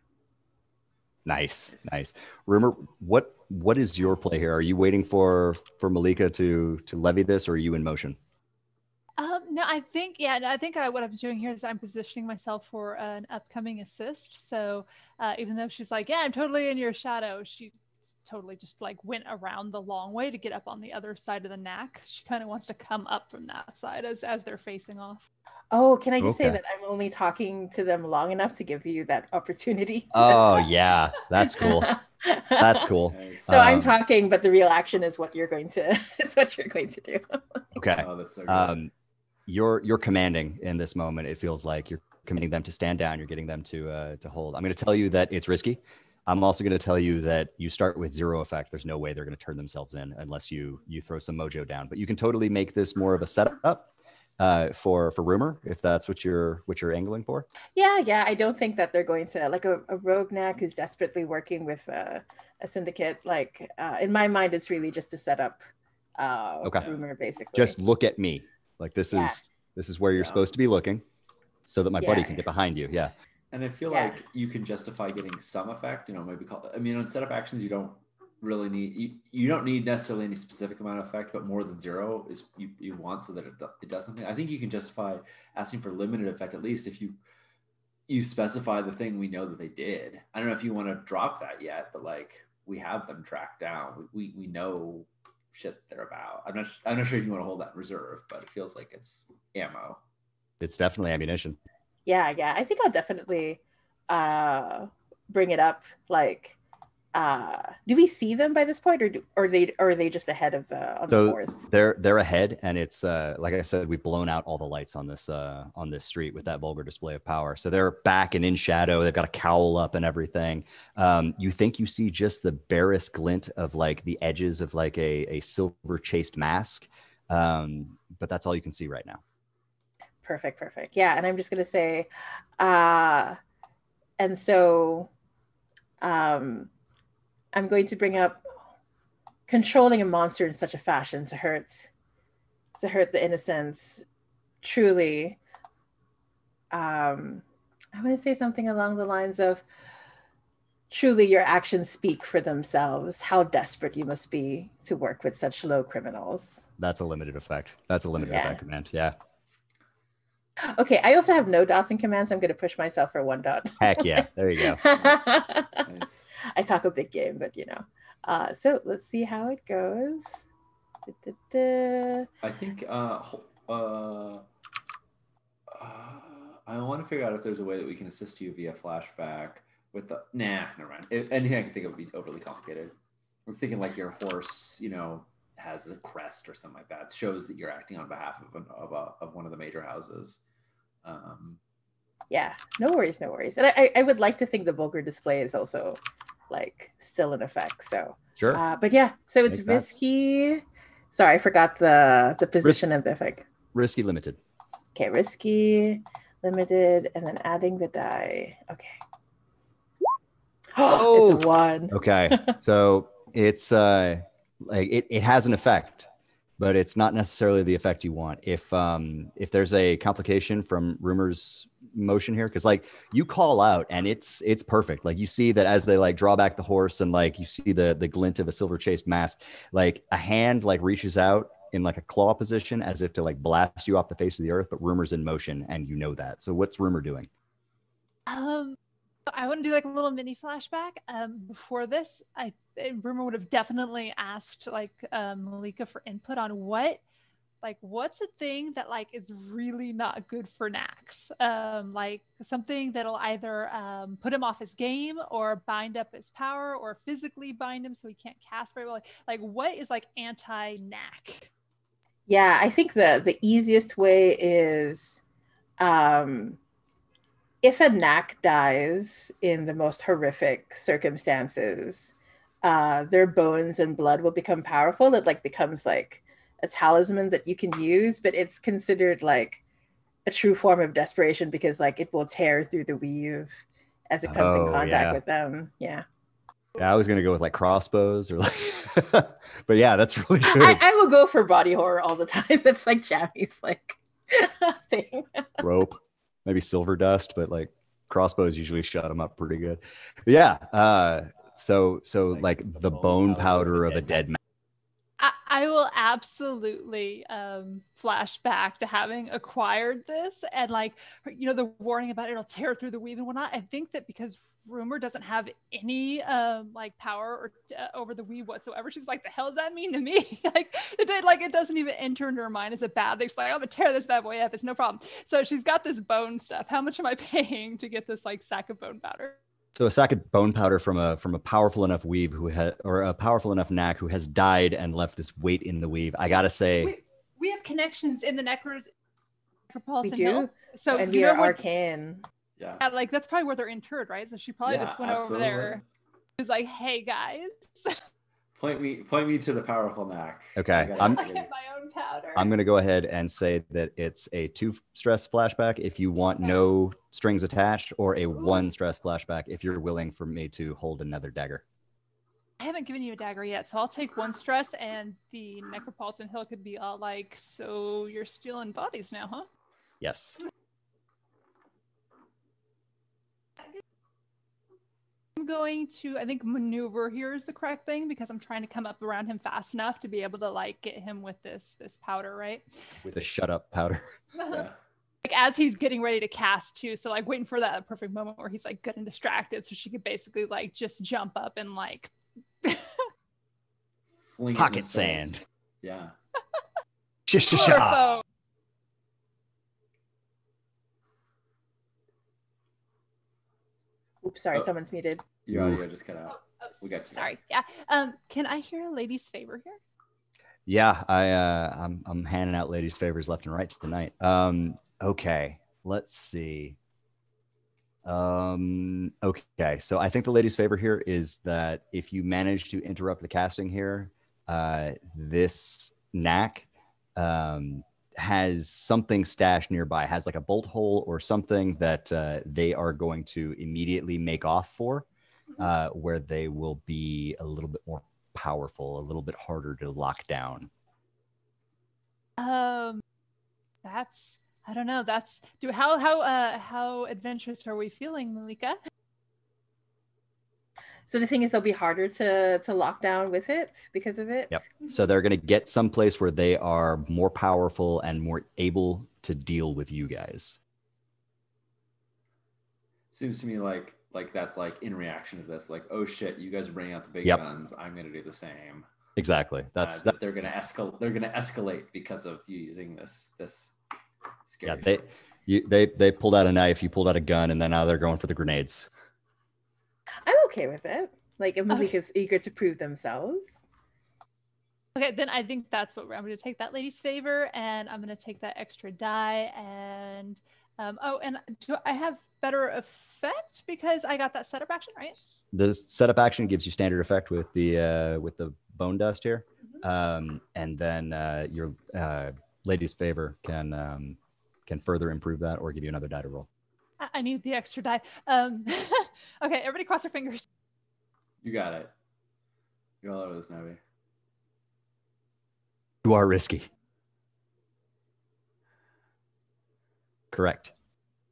Nice. Rumor, what is your play here? Are you waiting for Malika to levy this, or are you in motion? No, I think what I'm doing here is I'm positioning myself for an upcoming assist. So even though she's like, yeah, I'm totally in your shadow, she totally just like went around the long way to get up on the other side of the knack. She kind of wants to come up from that side as they're facing off. Oh, can I just say that I'm only talking to them long enough to give you that opportunity? Oh, yeah. That's cool. That's cool. So I'm talking, but the real action is what you're going to do. Okay. Oh, that's so good. You're commanding in this moment. It feels like you're commanding them to stand down. You're getting them to hold. I'm going to tell you that it's risky. I'm also going to tell you that you start with 0 effect. There's no way they're going to turn themselves in unless you throw some mojo down. But you can totally make this more of a setup for Rumor, if that's what you're angling for. Yeah. I don't think that they're going to, like, a rogue knack who's desperately working with a syndicate. Like, in my mind, it's really just to set up Rumor, basically. Just look at me. Like, this is where you're supposed to be looking, so that my buddy can get behind you. Yeah. And I feel like you can justify getting some effect, maybe on setup actions, you don't really need, you don't need necessarily any specific amount of effect, but more than 0 is you want, so that it does something. I think you can justify asking for limited effect, at least if you specify the thing we know that they did. I don't know if you want to drop that yet, but like, we have them tracked down. We know shit they're about. I'm not sure if you want to hold that in reserve, but it feels like it's ammo. It's definitely ammunition. Yeah. I think I'll definitely bring it up. Like, do we see them by this point, or are they just ahead of the horse? They're ahead, and it's like I said, we've blown out all the lights on this street with that vulgar display of power. So they're back and in shadow. They've got a cowl up and everything. You think you see just the barest glint of like the edges of like a silver chased mask, but that's all you can see right now. Perfect. Yeah, and I'm just gonna say, and so, I'm going to bring up controlling a monster in such a fashion to hurt the innocents. Truly, I'm going to say something along the lines of, truly your actions speak for themselves. How desperate you must be to work with such low criminals. That's a limited effect. Effect command. Yeah. Okay, I also have no dots in commands. So I'm going to push myself for 1 dot. Heck yeah. There you go. Nice. I talk a big game, but so let's see how it goes. I think I want to figure out if there's a way that we can assist you via flashback with the. Nah, never mind. Anything I can think of would be overly complicated. I was thinking like your horse, has a crest or something like that. It shows that you're acting on behalf of one of the major houses. Yeah, no worries. And I would like to think the vulgar display is also like still in effect. So Sure. but yeah, so it's Makes sense. risky. Sorry, I forgot the position of the effect. Risky limited. Okay, risky, limited, and then adding the die. Okay. Oh, it's 1. Okay, so it's like it has an effect, but it's not necessarily the effect you want. If there's a complication from Rumor's motion here, because like you call out and it's perfect. Like you see that as they like draw back the horse and like you see the glint of a silver chased mask, like a hand like reaches out in like a claw position as if to like blast you off the face of the earth, but Rumor's in motion and you know that. So what's Rumor doing? I want to do like a little mini flashback. Before this, Rumor would have definitely asked like Malika for input on what's a thing that like is really not good for Nax. Like something that'll either put him off his game or bind up his power or physically bind him so he can't cast very well. Like what is like anti-Knack? Yeah, I think the easiest way is if a Knack dies in the most horrific circumstances, their bones and blood will become powerful. It like becomes like a talisman that you can use, but it's considered like a true form of desperation because like it will tear through the weave as it comes in contact with them. Yeah. Yeah, I was gonna go with like crossbows or like, but yeah, that's really good. I will go for body horror all the time. That's like Jamie's like thing. Rope, maybe silver dust, but like crossbows usually shut them up pretty good. But yeah, so like the bone powder of a dead man. I will absolutely flash back to having acquired this and like, the warning about it'll tear through the weave and whatnot. I think that because Rumor doesn't have any like power or over the weave whatsoever, she's like, the hell does that mean to me? it doesn't even enter into her mind as a bad thing. She's like, I'm gonna tear this bad boy up. It's no problem. So she's got this bone stuff. How much am I paying to get this like sack of bone powder? So a sack of bone powder from a powerful enough weave or a powerful enough Knack who has died and left this weight in the weave. I gotta say, we have connections in the Necropolitan We do. Hill. So and we are arcane. Yeah. Like that's probably where they're interred, right? So she probably just went over there. She was like, "Hey guys, point me to the powerful Knack." Okay, I get my own powder. I'm gonna go ahead and say that it's a 2 stress flashback if you want no strings attached, or a 1 stress flashback if you're willing for me to hold another dagger. I haven't given you a dagger yet, so I'll take 1 stress, and the Necropolitan Hill could be all like, "So you're stealing bodies now, huh?" Yes. I'm going to, I think maneuver here is the correct thing because I'm trying to come up around him fast enough to be able to like get him with this powder, right? With a shut up powder. Yeah. Like as he's getting ready to cast too, so like waiting for that perfect moment where he's like good and distracted, so she could basically like just jump up and like Fling pocket sand. Yeah. Sha. Oops, sorry, someone's muted. Your audio just cut out. We got you. Sorry. Yeah. Can I hear a lady's favor here? Yeah, I'm handing out ladies' favors left and right tonight. Okay, let's see. Okay, so I think the lady's favor here is that if you manage to interrupt the casting here, this Knack has something stashed nearby, has like a bolt hole or something that they are going to immediately make off for, where they will be a little bit more powerful, a little bit harder to lock down. That's, I don't know. That's how adventurous are we feeling, Malika? So the thing is, they'll be harder to lock down with it because of it. Yep. So they're going to get someplace where they are more powerful and more able to deal with you guys. Seems to me like that's like in reaction to this, like, oh shit, you guys are bringing out the big Yep. guns. I'm going to do the same. Exactly. That's that they're going to escalate. They're going to escalate because of you using this Scary. They pulled out a knife, you pulled out a gun, and then now they're going for the grenades. I'm okay with it. Like if Malika's eager to prove themselves. Okay, then I think that's what I'm going to take that lady's favor, and I'm going to take that extra die. And and do I have better effect because I got that setup action, right? The setup action gives you standard effect with the bone dust here, and then your lady's favor can further improve that or give you another die to roll. I need the extra die. Okay, everybody cross their fingers. You got it. You're all over this, Navi. You are risky. Correct.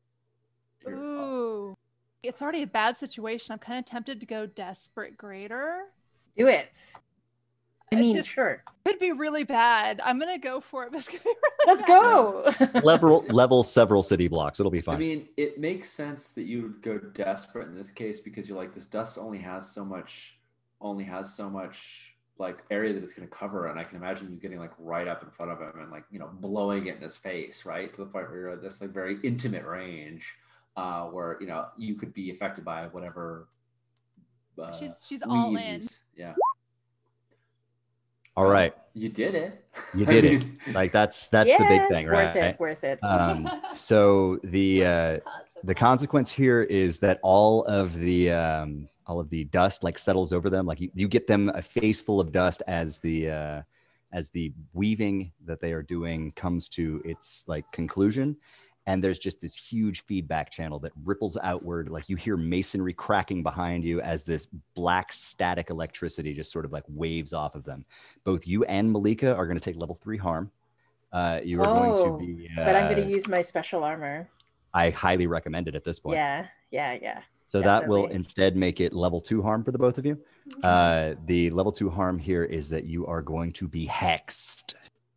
Ooh. It's already a bad situation. I'm kind of tempted to go Desperate Greater. Do it. I mean, It sure. could be really bad. I'm going to go for it. But it's gonna be really Let's bad. go. level several city blocks. It'll be fine. I mean, it makes sense that you would go desperate in this case because you're like, this dust only has so much like area that it's going to cover, and I can imagine you getting like right up in front of him and like, you know, blowing it in his face, right, to the point where you're at this like very intimate range, where, you know, you could be affected by whatever. She's all in. use. Yeah. All right. You did it. You did it. Like that's the big thing, right? Worth it. So the consequence here is that all of the dust like settles over them. Like you get them a face full of dust as the weaving that they are doing comes to its like conclusion. And there's just this huge feedback channel that ripples outward. Like you hear masonry cracking behind you as this black static electricity just sort of like waves off of them. Both you and Malika are going to take level 3 harm. You are going to be... but I'm going to use my special armor. I highly recommend it at this point. Yeah. So definitely. that will instead make it level 2 harm for the both of you. The level 2 harm here is that you are going to be hexed.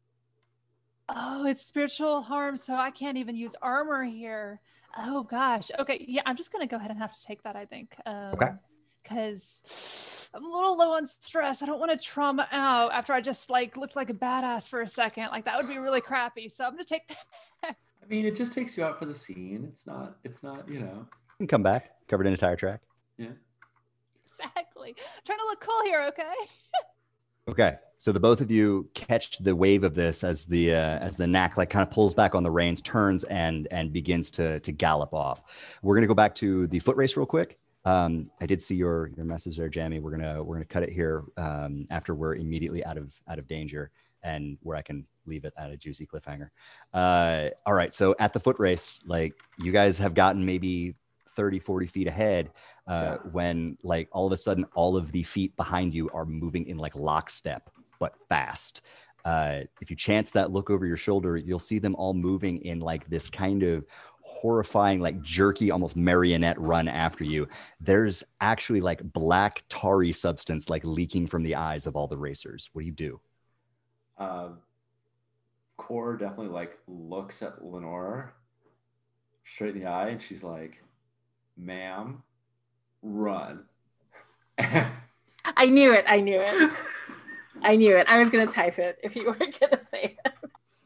Oh, it's spiritual harm, so I can't even use armor here. Oh gosh. Okay, yeah, I'm just gonna go ahead and have to take that, I think. Okay. Because I'm a little low on stress. I don't want to trauma out after I just like looked like a badass for a second. Like that would be really crappy. So I'm gonna take that. I mean, it just takes you out for the scene. It's not, you know. You can come back covered in a tire track. Yeah. Exactly. Trying to look cool here, okay? Okay, so the both of you catch the wave of this as the knack like kind of pulls back on the reins, turns and begins to gallop off. We're gonna go back to the foot race real quick. I did see your message there, Jamie. We're gonna cut it here after we're immediately out of danger and where I can leave it at a juicy cliffhanger. All right, so at the foot race, like you guys have gotten maybe 30-40 feet ahead when like all of a sudden all of the feet behind you are moving in like lockstep but fast. If you chance that look over your shoulder, you'll see them all moving in like this kind of horrifying, like jerky, almost marionette run after you. There's actually like black tarry substance like leaking from the eyes of all the racers. What do you do? Core definitely like looks at Lenore straight in the eye and she's like, ma'am, run. I knew it. I was going to type it if you weren't going to say it.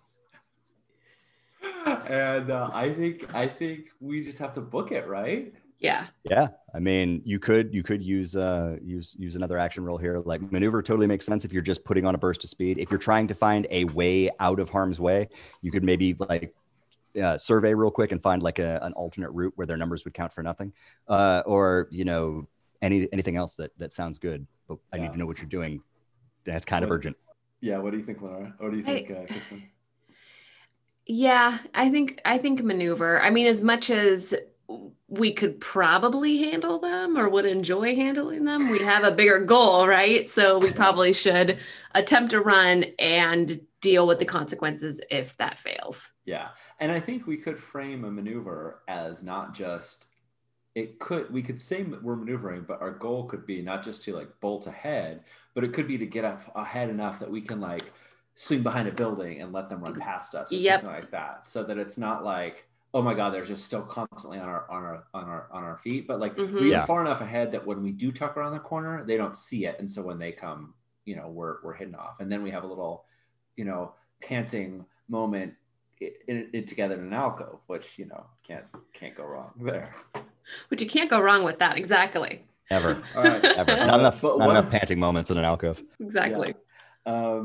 And I think we just have to book it, right? Yeah. I mean, you could use another action roll here. Like maneuver totally makes sense if you're just putting on a burst of speed. If you're trying to find a way out of harm's way, you could maybe like survey real quick and find like an alternate route where their numbers would count for nothing, or you know anything else that sounds good. But I need to know what you're doing. That's kind of urgent. Yeah. What do you think, Laura? What do you think, Kristen? Yeah, I think maneuver. I mean, as much as we could probably handle them or would enjoy handling them, we have a bigger goal, right? So we probably should attempt to run and deal with the consequences if that fails. Yeah. And I think we could frame a maneuver as not just, we could say we're maneuvering, but our goal could be not just to like bolt ahead, but it could be to get ahead enough that we can like swing behind a building and let them run past us or something like that. So that it's not like, oh my God, they're just still constantly on our feet, but like we get far enough ahead that when we do tuck around the corner, they don't see it. And so when they come, you know, we're hidden off. And then we have a little, you know, panting moment it together in an alcove, which can't go wrong there. Which you can't go wrong with that. Exactly. Ever. All right. Ever. Not enough panting moments in an alcove. Exactly. Yeah.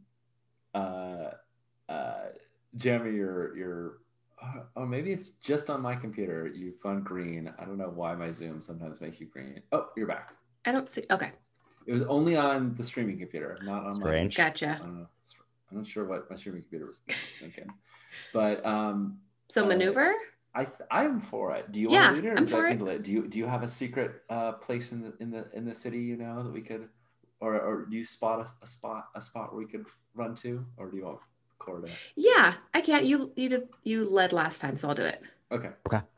Jeremy, you're oh, maybe it's just on my computer. You've gone green. I don't know why my Zoom sometimes makes you green. Oh, you're back. I don't see. Okay. It was only on the streaming computer, not on Strange. my. Gotcha. I'm not sure what my streaming computer was thinking, but So maneuver. I'm for it. Do you want to lead it, or I'm for it? Do you have a secret place in the city that we could, or do you spot a spot where we could run to, or do you want Cora to? Yeah, I can't. You led last time, so I'll do it. Okay.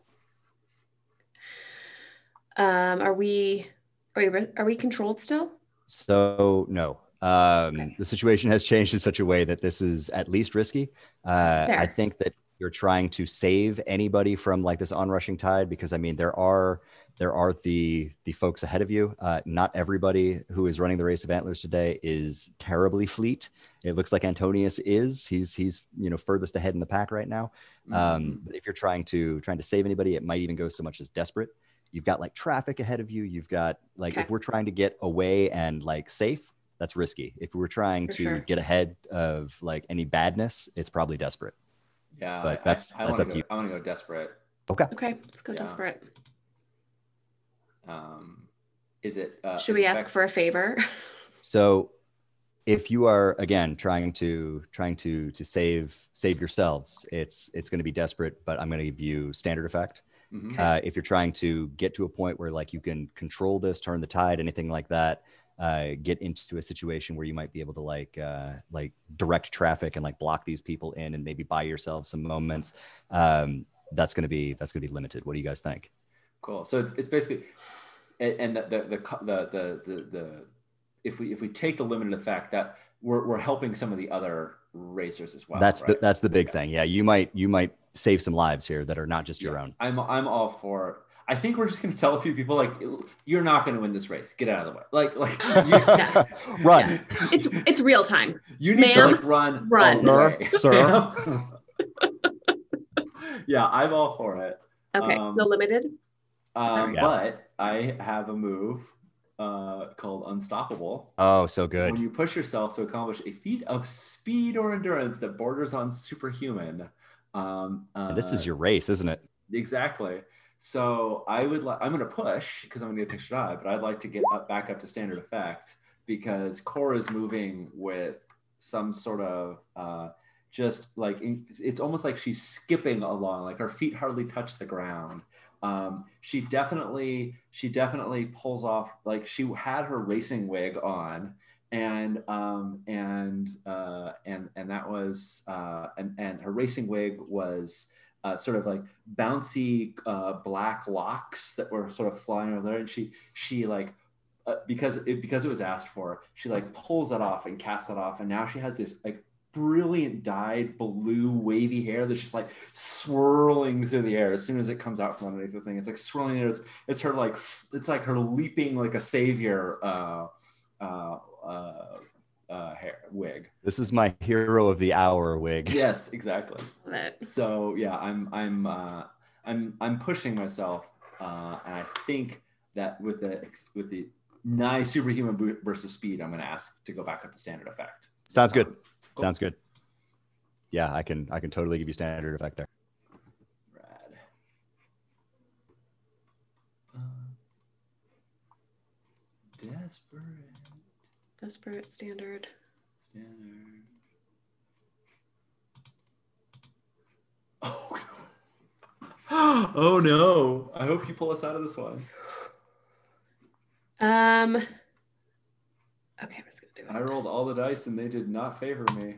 Are we controlled still? So no. The situation has changed in such a way that this is at least risky. I think that you're trying to save anybody from like this onrushing tide, because I mean there are the folks ahead of you. Not everybody who is running the Race of Antlers today is terribly fleet. It looks like Antonius is. He's furthest ahead in the pack right now. But if you're trying to save anybody, it might even go so much as desperate. You've got like traffic ahead of you. You've got like if we're trying to get away and like safe, that's risky. If we're trying to get ahead of like any badness, it's probably desperate. Yeah, but that's up to you. I want to go desperate. Okay, let's go desperate. Is it? Should we ask for a favor? So, if you are again trying to save yourselves, it's going to be desperate. But I'm going to give you standard effect. If you're trying to get to a point where like you can control this, turn the tide, anything like that, get into a situation where you might be able to like direct traffic and like block these people in and maybe buy yourself some moments, that's going to be limited. What do you guys think? Cool. So it's basically, and the if we take the limited effect, that we're helping some of the other racers as well. That's the big thing. Yeah, you might save some lives here that are not just your own. I'm all for. I think we're just going to tell a few people like, you're not going to win this race. Get out of the way. Run. Yeah. It's real time. You need to like run. Sir. Yeah, I'm all for it. Okay, still limited. But I have a move called Unstoppable. Oh, so good. When you push yourself to accomplish a feat of speed or endurance that borders on superhuman. This is your race, isn't it? Exactly. So I'm going to push because I'm going to get pictured high, but I'd like to get back up to standard effect because Cora is moving with some sort of just like it's almost like she's skipping along, like her feet hardly touch the ground. She definitely pulls off, like she had her racing wig on, and that was and her racing wig was sort of like bouncy black locks that were sort of flying over there, and she like because it was asked for, she like pulls it off and casts it off, and now she has this like brilliant dyed blue wavy hair that's just like swirling through the air as soon as it comes out from underneath the thing. It's like swirling. It's her like it's like her leaping like a savior hair wig. This is my hero of the hour wig. Yes, exactly. So yeah, I'm pushing myself, and I think that with the nice superhuman burst of speed, I'm going to ask to go back up to standard effect. Sounds good. Cool. Sounds good. Yeah, I can totally give you standard effect there. Rad. Desperate standard. Oh no! I hope you pull us out of this one. Okay, I'm just gonna do it. I rolled all the dice and they did not favor me.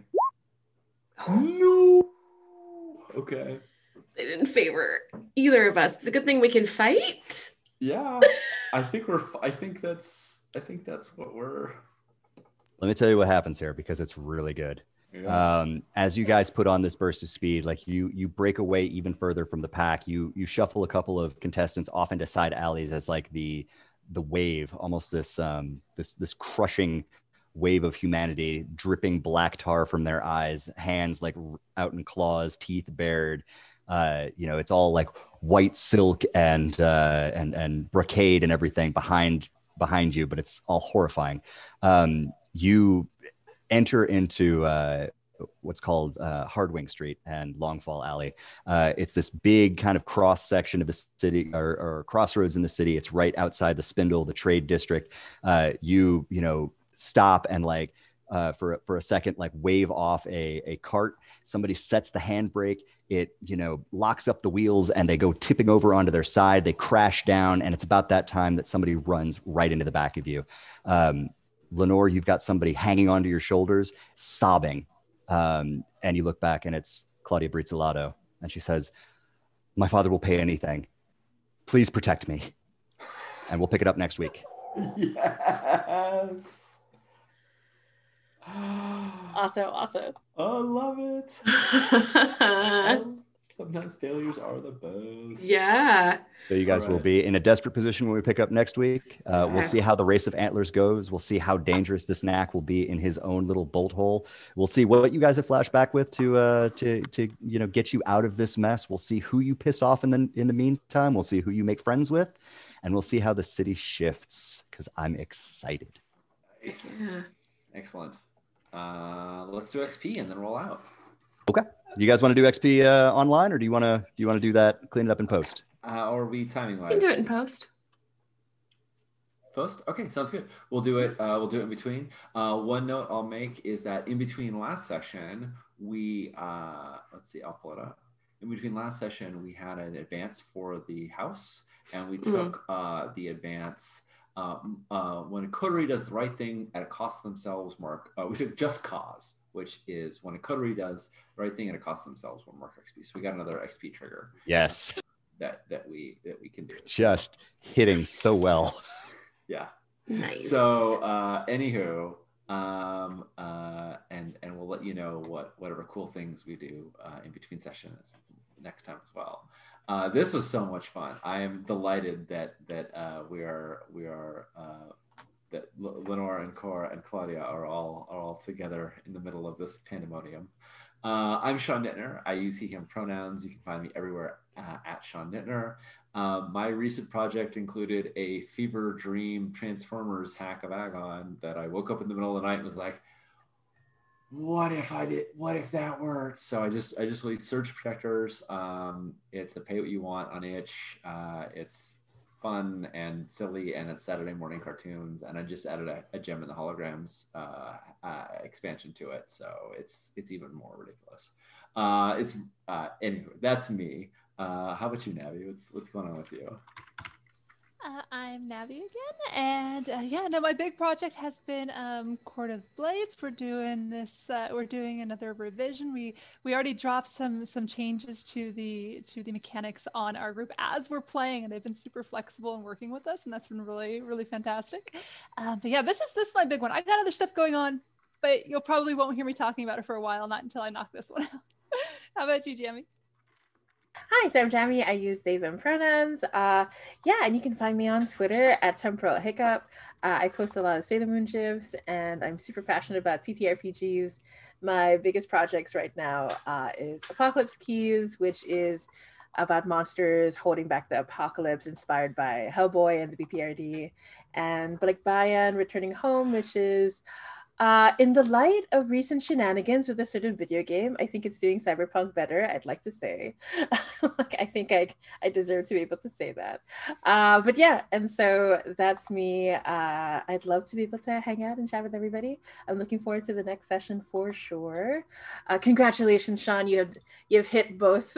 No. Okay. They didn't favor either of us. It's a good thing we can fight. Yeah, I think that's what we're. Let me tell you what happens here because it's really good. Yeah. As you guys put on this burst of speed, like you break away even further from the pack. You shuffle a couple of contestants off into side alleys as like the wave, almost this crushing wave of humanity, dripping black tar from their eyes, hands like out in claws, teeth bared. It's all like white silk and brocade and everything behind you, but it's all horrifying. You enter into what's called Hardwing Street and Longfall Alley. It's this big kind of cross section of the city, or crossroads in the city. It's right outside the Spindle, the trade district. You stop and like for a second, like wave off a cart. Somebody sets the handbrake. It locks up the wheels and they go tipping over onto their side. They crash down, and it's about that time that somebody runs right into the back of you. Lenore, you've got somebody hanging onto your shoulders, sobbing. And you look back and it's Claudia Brizzolato, and she says, "My father will pay anything. Please protect me." And we'll pick it up next week. Yes. Awesome. I love it. Sometimes failures are the best. Yeah. So you guys will be in a desperate position when we pick up next week. We'll see how the race of antlers goes. We'll see how dangerous this knack will be in his own little bolt hole. We'll see what you guys have flashed back with to get you out of this mess. We'll see who you piss off in the meantime. We'll see who you make friends with, and we'll see how the city shifts, because I'm excited. Nice. Yeah. Excellent. Let's do XP and then roll out. Okay. You guys want to do XP online, or do you want to do that, clean it up in post? Or are we timing wise? You can do it in post. Post? Okay, sounds good. We'll do it. We'll do it in between. One note I'll make is that in between last session, we let's see, I'll pull it up. In between last session, we had an advance for the house, and we took the advance. When a coterie does the right thing at a cost to themselves, we took Just Cause, which is when a coterie does the right thing at a cost to themselves, will mark XP. So we got another XP trigger. Yes. That we can do. Just hitting so well. Yeah. Nice. So anywho, and we'll let you know whatever cool things we do in between sessions next time as well. This was so much fun. I am delighted that that Lenore and Cora and Claudia are all together in the middle of this pandemonium. I'm Sean Nittner. I use he/him pronouns. You can find me everywhere at Sean Nittner. My recent project included a fever dream Transformers hack of Agon that I woke up in the middle of the night and was like, what if that worked? So I just released Surge Protectors. It's a pay what you want on itch. It's fun and silly, and it's Saturday morning cartoons, and I just added a Gem in the Holograms expansion to it, so it's even more ridiculous. Anyway, that's me. How about you, Navi? What's going on with you? I'm Navi again, and my big project has been Court of Blades. We're doing this. We're doing another revision. We already dropped some changes to the mechanics on our group as we're playing, and they've been super flexible and working with us, and that's been really, really fantastic. But yeah, this is my big one. I got other stuff going on, but you'll probably won't hear me talking about it for a while, not until I knock this one out. How about you, Jamie? Hi, so I'm Jamie. I use they, them pronouns. And you can find me on Twitter at Temporal Hiccup. I post a lot of Sailor Moon gifs, and I'm super passionate about TTRPGs. My biggest projects right now is Apocalypse Keys, which is about monsters holding back the apocalypse, inspired by Hellboy and the BPRD, and Blake Bayan Returning Home, which is in the light of recent shenanigans with a certain video game. I think it's doing Cyberpunk better, I'd like to say. I think I deserve to be able to say that. But yeah, and so that's me. I'd love to be able to hang out and chat with everybody. I'm looking forward to the next session for sure. Congratulations, Sean. You've hit both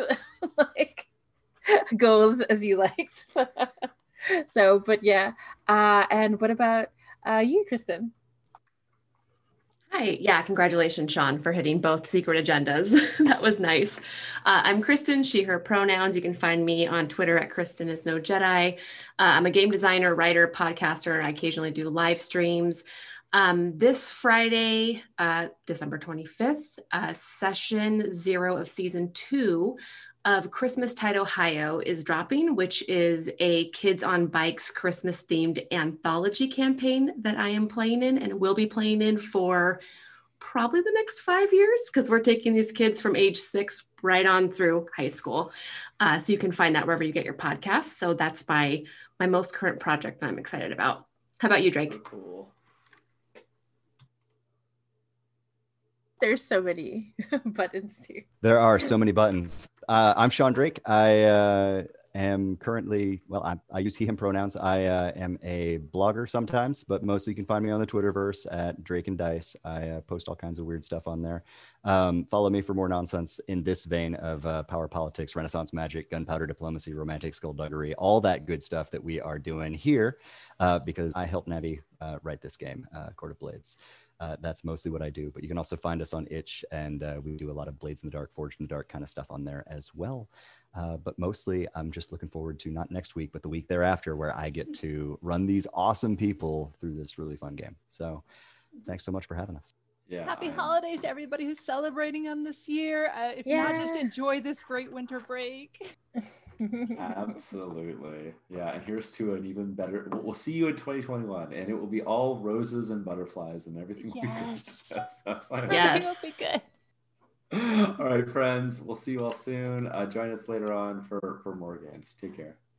goals as you liked. So, but yeah. And what about you, Kristen? Hi. Yeah, congratulations, Sean, for hitting both secret agendas. That was nice. I'm Kristen, she, her pronouns. You can find me on Twitter at Kristen is no Jedi. I'm a game designer, writer, podcaster, and I occasionally do live streams. This Friday, December 25th, session 0 of season 2 of Christmas Tide Ohio is dropping, which is a Kids on Bikes Christmas themed anthology campaign that I am playing in and will be playing in for probably the next 5 years, because we're taking these kids from age 6 right on through high school. So you can find that wherever you get your podcasts. So that's my most current project that I'm excited about. How about you, Drake? So cool. There's so many buttons too. There are so many buttons. I'm Sean Drake. I am currently, well, I use he, him pronouns. I am a blogger sometimes, but mostly you can find me on the Twitterverse at Drake and Dice. I post all kinds of weird stuff on there. Follow me for more nonsense in this vein of power politics, Renaissance magic, gunpowder diplomacy, romantic skullduggery, all that good stuff that we are doing here, because I helped Navi write this game, Court of Blades. That's mostly what I do, but you can also find us on Itch, and we do a lot of Blades in the Dark, Forged in the Dark kind of stuff on there as well. But mostly I'm just looking forward to not next week, but the week thereafter, where I get to run these awesome people through this really fun game. So thanks so much for having us. Yeah. Happy holidays to everybody who's celebrating them this year. If not, just enjoy this great winter break. Absolutely. Yeah. And here's to an even better. We'll see you in 2021, and it will be all roses and butterflies and everything. Yes. That's fine. Yes. Everything will be good. All right, friends. We'll see you all soon. Join us later on for more games. Take care.